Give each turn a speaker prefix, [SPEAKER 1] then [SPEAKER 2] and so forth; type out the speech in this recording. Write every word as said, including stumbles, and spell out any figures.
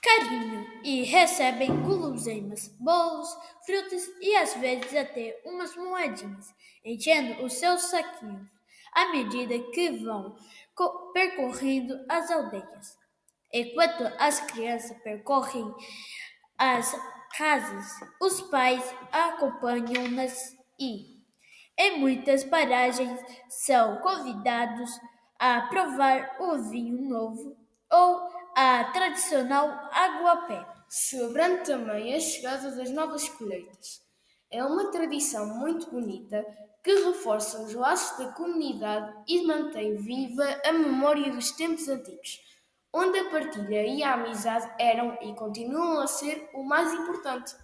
[SPEAKER 1] carinho e recebem guloseimas, bolos, frutas e às vezes até umas moedinhas, enchendo os seus saquinhos à medida que vão co- percorrendo as aldeias. Enquanto as crianças percorrem as casas, os pais acompanham-nas e, em muitas paragens, são convidados a provar o vinho novo ou a tradicional água-pé.
[SPEAKER 2] Celebrando também a chegada das novas colheitas. É uma tradição muito bonita que reforça os laços da comunidade e mantém viva a memória dos tempos antigos, onde a partilha e a amizade eram e continuam a ser o mais importante.